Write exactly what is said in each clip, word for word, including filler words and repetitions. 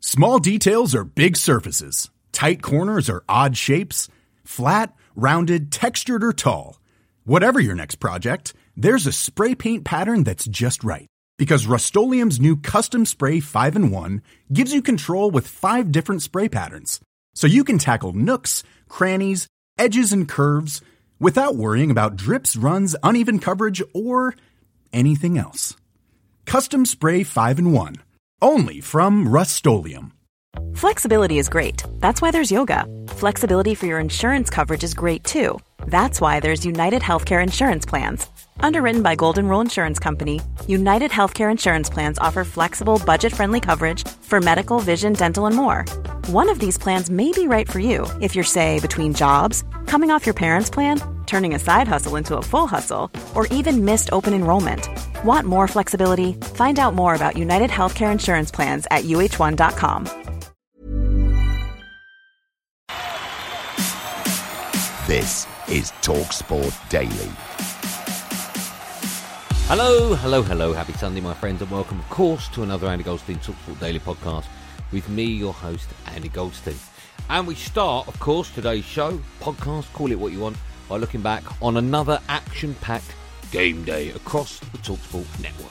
Small details are big surfaces. Tight corners are odd shapes. Flat, rounded, textured, or tall. Whatever your next project, there's a spray paint pattern that's just right. Because Rust-Oleum's new Custom Spray five in one gives you control with five different spray patterns. So you can tackle nooks, crannies, edges, and curves without worrying about drips, runs, uneven coverage, or anything else. Custom Spray five in one. Only from Rust-Oleum. Flexibility is great. That's why there's yoga. Flexibility for your insurance coverage is great too. That's why there's United Healthcare Insurance Plans. Underwritten by Golden Rule Insurance Company, United Healthcare Insurance Plans offer flexible, budget-friendly coverage for medical, vision, dental, and more. One of these plans may be right for you if you're, say, between jobs, coming off your parents' plan, turning a side hustle into a full hustle, or even missed open enrollment. Want more flexibility? Find out more about United Healthcare Insurance Plans at U H one dot com. This is TalkSport Daily. Hello, hello, hello. Happy Sunday, my friends, and welcome, of course, to another Andy Goldstein TalkSport Daily podcast with me, your host, Andy Goldstein. And we start, of course, today's show, podcast, call it what you want, by looking back on another action-packed game day across the TalkSport network.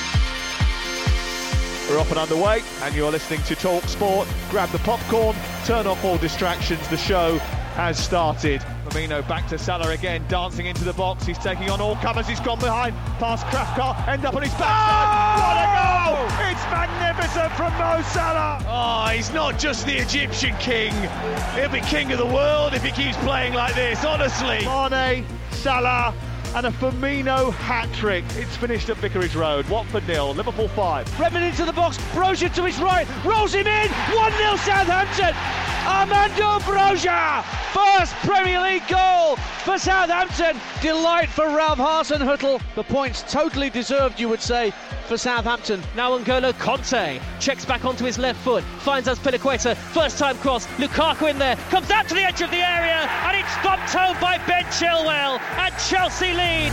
We're off and underway, and you're listening to TalkSport. Grab the popcorn, turn off all distractions. The show has started. Firmino back to Salah again, dancing into the box. He's taking on all comers. He's gone behind, past Kraftkar, end up on his backside. Oh! What a goal! It's magnificent from Mo Salah. Oh, he's not just the Egyptian king. He'll be king of the world if he keeps playing like this, honestly. Mane, Salah, and a Firmino hat-trick. It's finished at Vicarage Road. Watford nil, Liverpool five. Redmond into the box, Broja to his right, rolls him in, one nil Southampton. Armando Broja, first Premier League goal for Southampton. Delight for Ralph Hasenhüttl. The points totally deserved, you would say, for Southampton. Now N'Golo Conte checks back onto his left foot, finds Azpilicueta, first time cross, Lukaku in there, comes out to the edge of the area, and it's stopped home by Ben Chilwell, and Chelsea lead.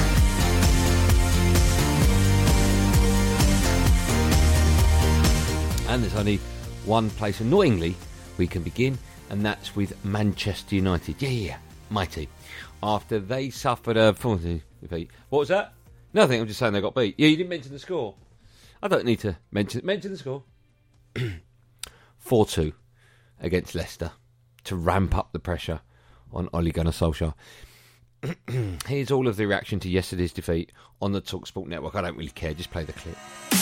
And there's only one place, annoyingly, we can begin, and that's with Manchester United. Yeah, yeah, yeah, my team. After they suffered a... What was that? Nothing, I'm just saying they got beat. Yeah, you didn't mention the score. I don't need to mention mention the score. four two against Leicester to ramp up the pressure on Ole Gunnar Solskjaer. Here's all of the reaction to yesterday's defeat on the TalkSport network. I don't really care, just play the clip.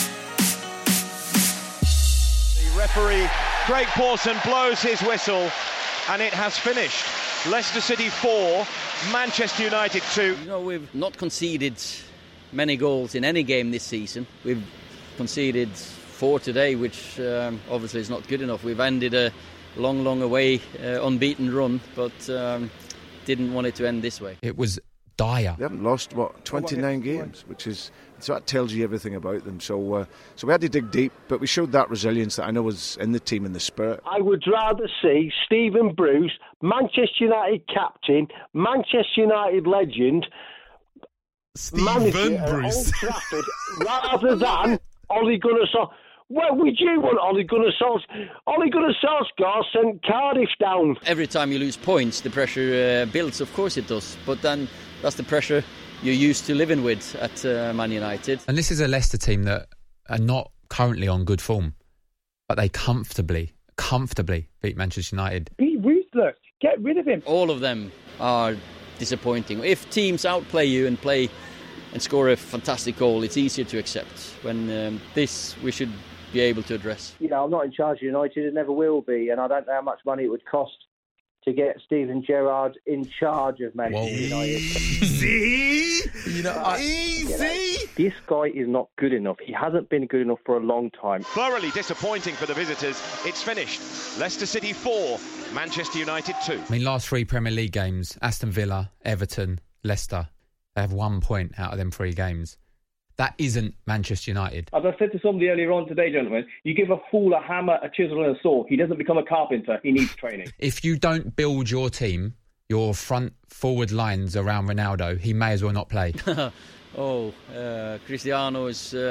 The referee, Craig Pawson, blows his whistle, and it has finished. Leicester City four, Manchester United two. You know, we've not conceded many goals in any game this season. We've conceded four today, which um, obviously is not good enough. We've ended a long, long away uh, unbeaten run, but um, didn't want it to end this way. It was dire. They haven't lost, what, twenty-nine games, which is, so that tells you everything about them. So uh, so we had to dig deep, but we showed that resilience that I know was in the team, in the spirit. I would rather see Stephen Bruce, Manchester United captain, Manchester United legend, Stephen Bruce, Trafford, rather than Ole Gunnar Solskjaer. Well, would you want Ole Gunnar Solskjaer? Ole Gunnar Solskjaer sent Cardiff down. Every time you lose points, the pressure uh, builds. Of course it does. But then that's the pressure you're used to living with at uh, Man United. And this is a Leicester team that are not currently on good form, but they comfortably, comfortably beat Manchester United. Be ruthless. Get rid of him. All of them are disappointing. If teams outplay you and play and score a fantastic goal, it's easier to accept. When um, this, we should be able to address. You know, I'm not in charge of United, it never will be, and I don't know how much money it would cost to get Steven Gerrard in charge of Manchester United. Easy! You know, I, Easy! You know, this guy is not good enough. He hasn't been good enough for a long time. Thoroughly disappointing for the visitors. It's finished. Leicester City four, Manchester United two. I mean, last three Premier League games, Aston Villa, Everton, Leicester, they have one point out of them three games. That isn't Manchester United. As I said to somebody earlier on today, gentlemen, you give a fool a hammer, a chisel and a saw. He doesn't become a carpenter. He needs training. If you don't build your team, your front forward lines around Ronaldo, he may as well not play. oh, uh, Cristiano is uh,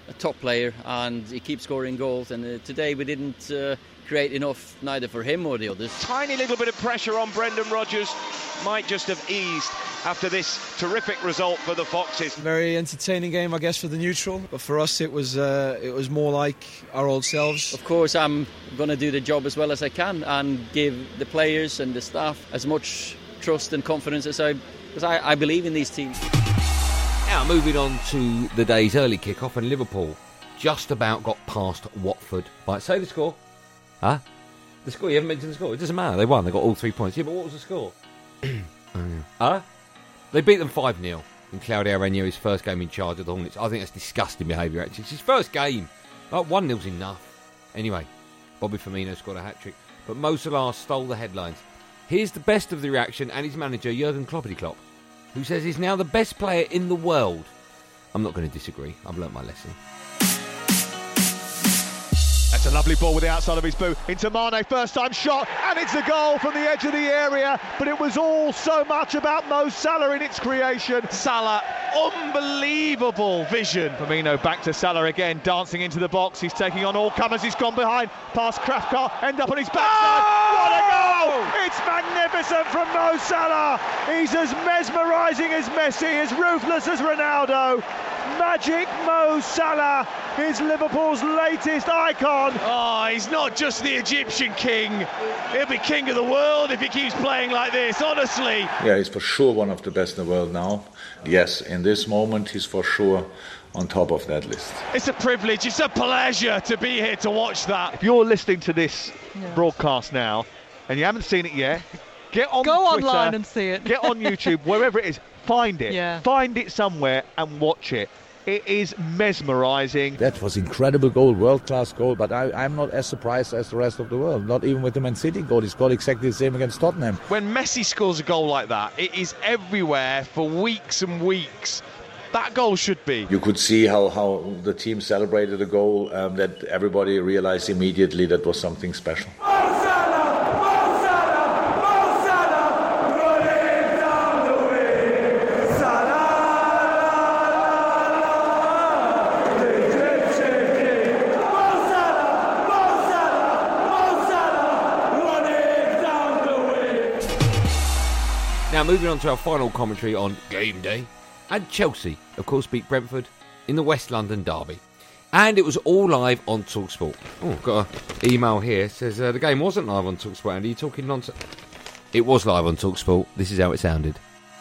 a top player, and he keeps scoring goals. And uh, today we didn't uh, create enough, neither for him or the others. Tiny little bit of pressure on Brendan Rodgers might just have eased after this terrific result for the Foxes. Very entertaining game, I guess, for the neutral, but for us it was uh, it was more like our old selves. Of course, I'm going to do the job as well as I can and give the players and the staff as much trust and confidence as I, because I, I believe in these teams. Now, moving on to the day's early kick-off, and Liverpool just about got past Watford. Right, say the score. Huh? The score? You haven't mentioned the score. It doesn't matter. They won. They got all three points. Yeah, but what was the score? oh, yeah. Huh? They beat them five nil in Claudio Ranieri's first game in charge of the Hornets. I think that's disgusting behaviour, actually. It's his first game. Like, one nil's enough. Anyway, Bobby Firmino scored a hat-trick, but Mo Salah stole the headlines. Here's the best of the reaction and his manager, Jurgen Klopp, who says he's now the best player in the world. I'm not going to disagree. I've learnt my lesson. That's a lovely ball with the outside of his boot into Mane, first time shot, and it's a goal from the edge of the area, but it was all so much about Mo Salah in its creation. Salah, unbelievable vision. Firmino back to Salah again, dancing into the box. He's taking on all comers. He's gone behind, past Kraftkar, end up on his backside. Oh! What a goal! It's magnificent from Mo Salah. He's as mesmerising as Messi, as ruthless as Ronaldo. Magic Mo Salah is Liverpool's latest icon. Oh, he's not just the Egyptian king. He'll be king of the world if he keeps playing like this, honestly. Yeah, he's for sure one of the best in the world now. Yes, in this moment, he's for sure on top of that list. It's a privilege, it's a pleasure to be here to watch that. If you're listening to this yeah. broadcast now and you haven't seen it yet, get on Go Twitter, online and see it. Get on YouTube, wherever it is, find it. Yeah. Find it somewhere and watch it. It is mesmerising. That was incredible goal, world-class goal, but I, I'm not as surprised as the rest of the world. Not even with the Man City goal. He scored exactly the same against Tottenham. When Messi scores a goal like that, it is everywhere for weeks and weeks. That goal should be. You could see how, how the team celebrated the goal, um, that everybody realised immediately that was something special. Now, moving on to our final commentary on game day. And Chelsea, of course, beat Brentford in the West London derby. And it was all live on TalkSport. Oh, got an email here. It says uh, the game wasn't live on TalkSport. Andy, are you talking nonsense? It was live on TalkSport. This is how it sounded.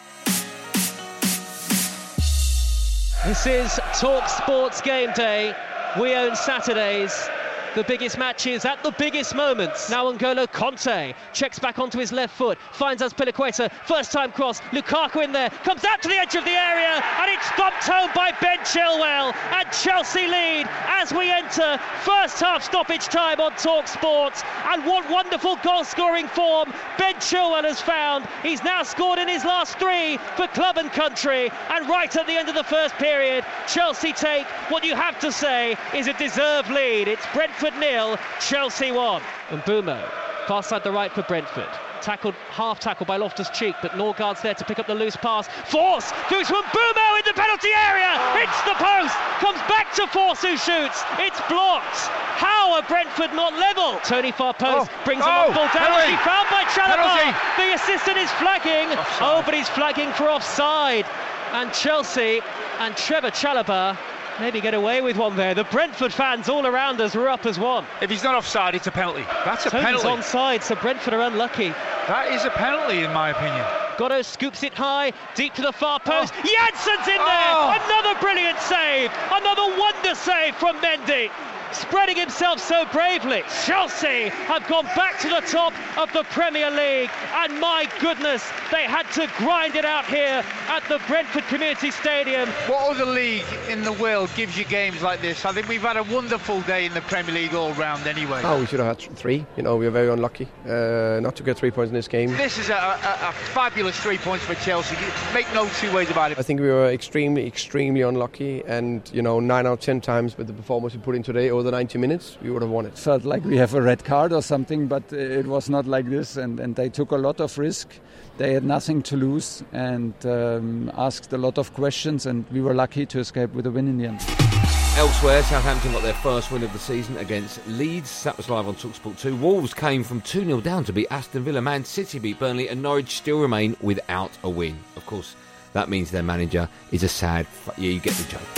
This is TalkSport's game day. We own Saturdays. The biggest matches at the biggest moments. Now N'Golo Kanté checks back onto his left foot, finds Azpilicueta, first time cross, Lukaku in there, comes out to the edge of the area, and it's thumped home by Ben Chilwell, and Chelsea lead as we enter first half stoppage time on TalkSport. And what wonderful goal scoring form Ben Chilwell has found. He's now scored in his last three for club and country, and right at the end of the first period, Chelsea take what you have to say is a deserved lead. It's Brentford nil, Chelsea one. And Mbeumo, far side the right for Brentford. Tackled, half tackled by Loftus-Cheek, but Norgaard's there to pick up the loose pass. Force through to Mbeumo in the penalty area. Hits the post, comes back to Force who shoots. It's blocked. How are Brentford not level? Tony Farpost oh. brings oh. a ball down. Penalty. Found by Chalobah. Penalty. The assistant is flagging. Offside. Oh, but he's flagging for offside. And Chelsea and Trevor Chalobah maybe get away with one there. The Brentford fans all around us were up as one. If he's not offside, it's a penalty. That's a Tony's penalty. Onside, so Brentford are unlucky. That is a penalty, in my opinion. Gotto scoops it high, deep to the far post. Oh. Jansen's in oh. there! Another brilliant save! Another wonder save from Mendy! Spreading himself so bravely. Chelsea have gone back to the top of the Premier League, and my goodness, they had to grind it out here at the Brentford Community Stadium. What other league in the world gives you games like this? I think we've had a wonderful day in the Premier League all round anyway. Oh, we should have had three. You know, we were very unlucky uh, not to get three points in this game. This is a, a, a fabulous three points for Chelsea. Make no two ways about it. I think we were extremely, extremely unlucky, and you know, nine out of ten times with the performance we put in today, over the ninety minutes, we would have won it. Felt like we have a red card or something, but it was not like this, and, and they took a lot of risk. They had nothing to lose and um, asked a lot of questions, and we were lucky to escape with a win in the end. Elsewhere, Southampton got their first win of the season against Leeds. That was live on TalkSport two. Wolves came from two nil down to beat Aston Villa. Man City beat Burnley, and Norwich still remain without a win. Of course, that means their manager is a sad... F- yeah, you get the joke.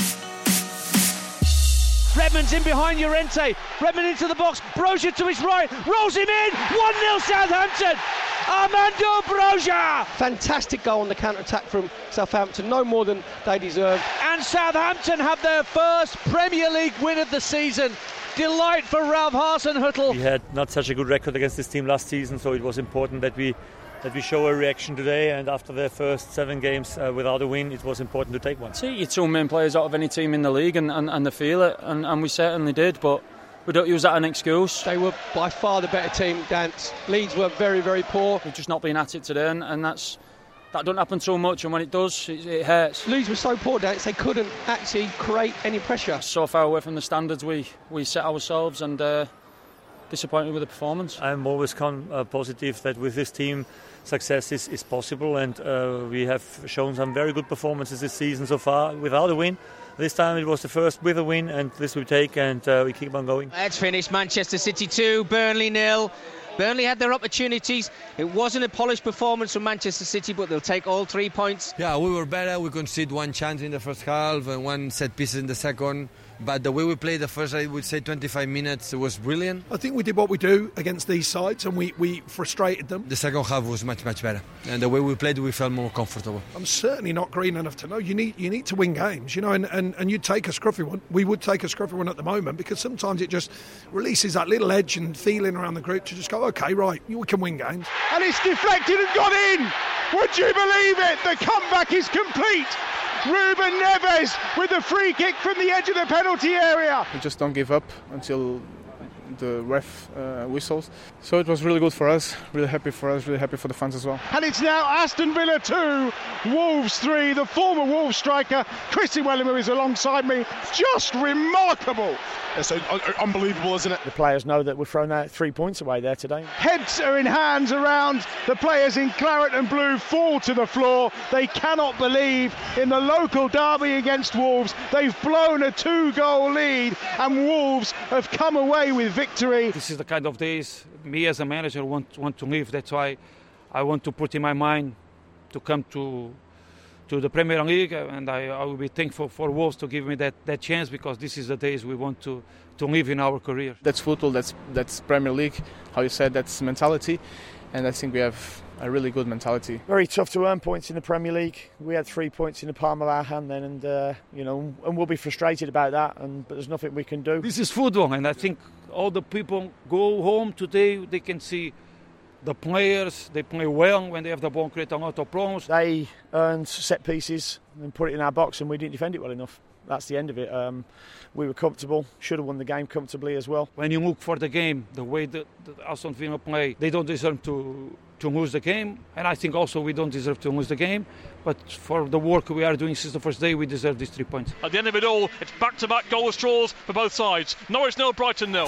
Redmond's in behind Llorente. Redmond into the box. Broja to his right. Rolls him in. one nil Southampton. Armando Broja. Fantastic goal on the counter-attack from Southampton. No more than they deserve. And Southampton have their first Premier League win of the season. Delight for Ralph Hasenhüttl. We had not such a good record against this team last season, so it was important that we that we show a reaction today, and after their first seven games uh, without a win, it was important to take one. See, your two main players out of any team in the league, and, and, and they feel it, and, and we certainly did, but we don't use that as an excuse. They were by far the better team, Dance. Leeds were very, very poor. We've just not been at it today, and, and that's that don't happen so much, and when it does, it, it hurts. Leeds were so poor, Dance, they couldn't actually create any pressure. So far away from the standards we, we set ourselves, and uh, disappointed with the performance. I'm always con- uh, positive that with this team, success is, is possible, and uh, we have shown some very good performances this season so far without a win. This time it was the first with a win, and this we take, and uh, we keep on going. Let's finish. Manchester City two, Burnley nil. Burnley had their opportunities. It wasn't a polished performance from Manchester City, but they'll take all three points. Yeah, we were better. We conceded one chance in the first half and one set piece in the second. But the way we played the first, I would say, twenty-five minutes was brilliant. I think we did what we do against these sides, and we, we frustrated them. The second half was much, much better. And the way we played, we felt more comfortable. I'm certainly not green enough to know. You need you need to win games, you know, and, and, and you'd take a scruffy one. We would take a scruffy one at the moment, because sometimes it just releases that little edge and feeling around the group to just go, OK, right, we can win games. And it's deflected and gone in. Would you believe it? The comeback is complete. Ruben Neves with the free kick from the edge of the penalty area. We just don't give up until the ref uh, whistles. So it was really good for us, really happy for us, really happy for the fans as well. And it's now Aston Villa two, Wolves three. The former Wolves striker, Chrissy Wellimer, is alongside me. Just remarkable. It's uh, unbelievable, isn't it? The players know that we're throwing out three points away there today. Heads are in hands around the players in claret and blue fall to the floor. They cannot believe in the local derby against Wolves. They've blown a two-goal lead, and Wolves have come away with victory. This is the kind of days me as a manager want want to live. That's why I want to put in my mind to come to to the Premier League, and I, I will be thankful for Wolves to give me that, that chance, because this is the days we want to, to live in our career. That's football, that's that's Premier League, how you said, that's mentality, and I think we have a really good mentality. Very tough to earn points in the Premier League. We had three points in the palm of our hand then, and uh, you know, and we'll be frustrated about that, and but there's nothing we can do. This is football, and I think all the people go home today, they can see the players, they play well when they have the ball, create a lot of problems. They earned set pieces and put it in our box, and we didn't defend it well enough. That's the end of it. Um, we were comfortable, should have won the game comfortably as well. When you look for the game, the way that Aston Villa play, they don't deserve to, to lose the game, and I think also we don't deserve to lose the game, but for the work we are doing since the first day, we deserve these three points. At the end of it all, it's back-to-back goalless draws for both sides. Norwich nil, Brighton nil.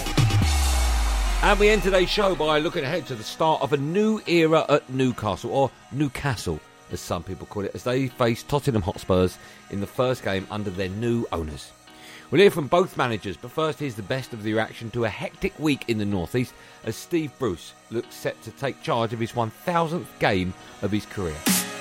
And we end today's show by looking ahead to the start of a new era at Newcastle, or Newcastle, as some people call it, as they face Tottenham Hotspurs in the first game under their new owners. We'll hear from both managers, but first here's the best of the reaction to a hectic week in the North East as Steve Bruce looks set to take charge of his one thousandth game of his career.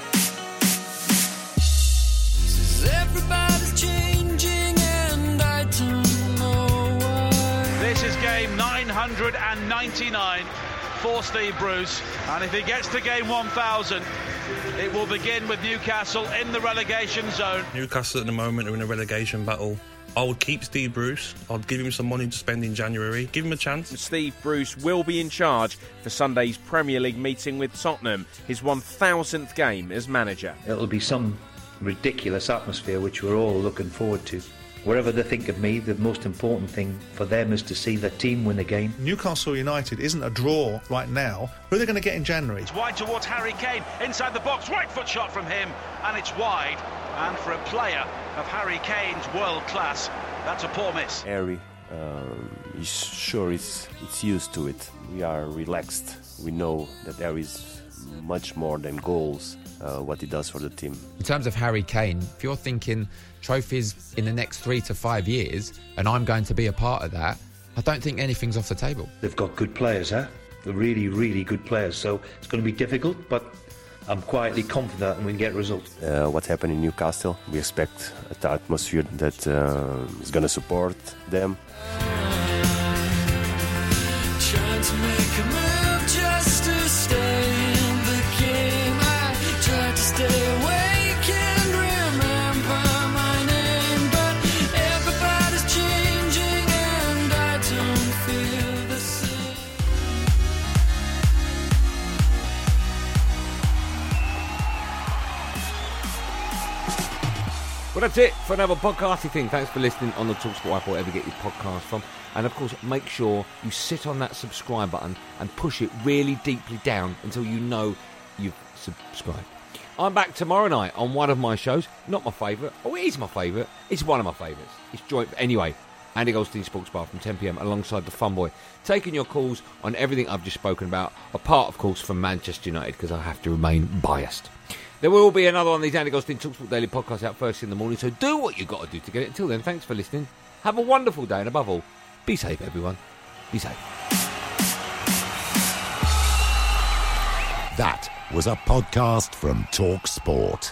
Everybody's changing and I don't know why. This is game nine hundred ninety-nine for Steve Bruce, and if he gets to game one thousand, it will begin with Newcastle in the relegation zone. Newcastle at the moment are in a relegation battle. I would keep Steve Bruce. I'd give him some money to spend in January. Give him a chance. Steve Bruce will be in charge for Sunday's Premier League meeting with Tottenham, his one thousandth game as manager. It'll be some ridiculous atmosphere which we're all looking forward to. Wherever they think of me, the most important thing for them is to see the team win a game. Newcastle United isn't a draw right now. Who are they going to get in January? It's wide towards Harry Kane, inside the box, right foot shot from him, and it's wide. And for a player of Harry Kane's world class, that's a poor miss. Harry um, is sure it's, it's used to it. We are relaxed. We know that there is much more than goals uh, what he does for the team. In terms of Harry Kane, if you're thinking trophies in the next three to five years, and I'm going to be a part of that, I don't think anything's off the table. They've got good players, huh? They're really, really good players. So it's going to be difficult, but I'm quietly confident we can get results. Uh, what happened in Newcastle, we expect the atmosphere that uh, is going to support them. Trying to make a move just to stay in the game. I tried to stay awake and remember my name, but everybody's changing and I don't feel the same. Well, that's it for another podcasty thing. Thanks for listening on the TalkSport app, or wherever you get your podcast from. And, of course, make sure you sit on that subscribe button and push it really deeply down until you know you've subscribed. I'm back tomorrow night on one of my shows. Not my favourite. Oh, it is my favourite. It's one of my favourites. It's joint. Anyway, Andy Goldstein Sports Bar from ten p.m. alongside the Fun Boy. Taking your calls on everything I've just spoken about, apart, of course, from Manchester United, because I have to remain biased. There will be another one of these Andy Goldstein TalkSport Daily podcasts out first in the morning, so do what you've got to do to get it. Until then, thanks for listening. Have a wonderful day, and above all, be safe, everyone. Be safe. That was a podcast from TalkSport.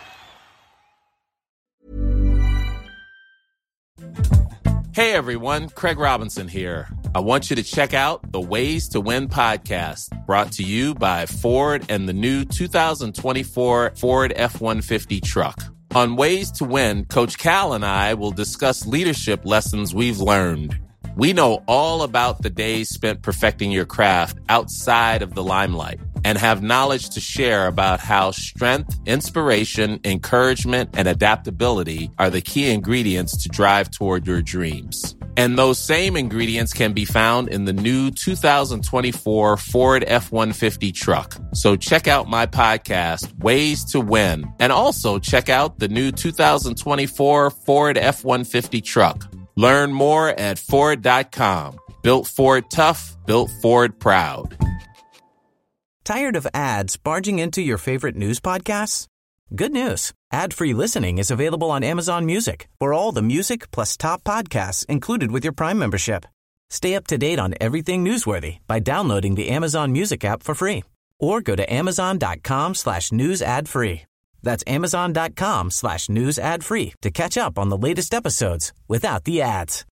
Hey everyone, Craig Robinson here. I want you to check out the Ways to Win podcast, brought to you by Ford and the new two thousand twenty-four Ford F one fifty truck. On Ways to Win, Coach Cal and I will discuss leadership lessons we've learned. We know all about the days spent perfecting your craft outside of the limelight and have knowledge to share about how strength, inspiration, encouragement, and adaptability are the key ingredients to drive toward your dreams. And those same ingredients can be found in the new two thousand twenty-four Ford F one fifty truck. So check out my podcast, Ways to Win, and also check out the new two thousand twenty-four Ford F one fifty truck. Learn more at Ford dot com. Built Ford tough, built Ford proud. Tired of ads barging into your favorite news podcasts? Good news. Ad-free listening is available on Amazon Music for all the music plus top podcasts included with your Prime membership. Stay up to date on everything newsworthy by downloading the Amazon Music app for free or go to amazon.com slash news ad free. That's amazon.com slash news ad free to catch up on the latest episodes without the ads.